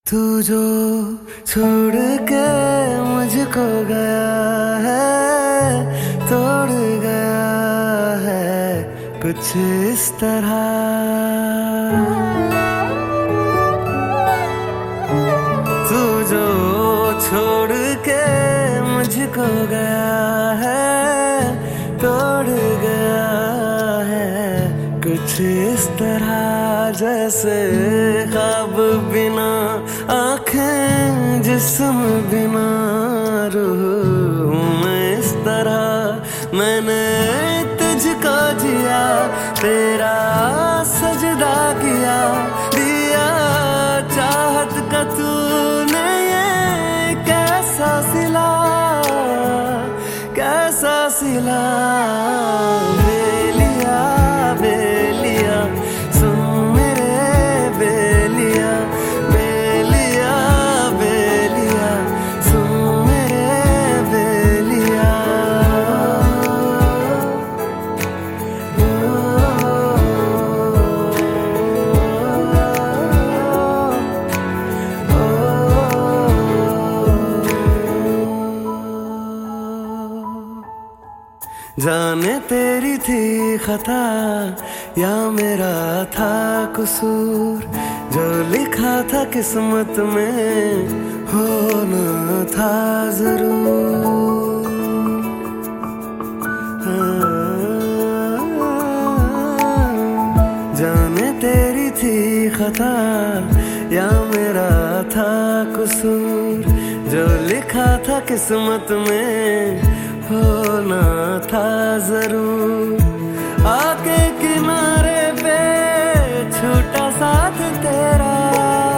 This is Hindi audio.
तू जो छोड़ के मुझको गया है, तोड़ गया है कुछ इस तरह। तू जो छोड़ के मुझको गया है, तोड़ गया है कुछ इस तरह। जैसे ख्वाब बिना आँखें, जिस्म बिना रूह में, इस तरह मैंने तुझको जिया, तेरा सजदा किया, दिया चाहत का तूने ये कैसा सिला, कैसा सिला। बेलिया बेलिया सुन मेरे बेलिया, बेलिया बेलिया सुन मेरे बेलिया। जाने तेरी थी खता या मेरा था कसूर, जो लिखा था किस्मत में होना था जरूर। जाने तेरी थी खता या मेरा था कसूर, जो लिखा था किस्मत में होना था जरूर। आके किनारे पे छूटा साथ तेरा,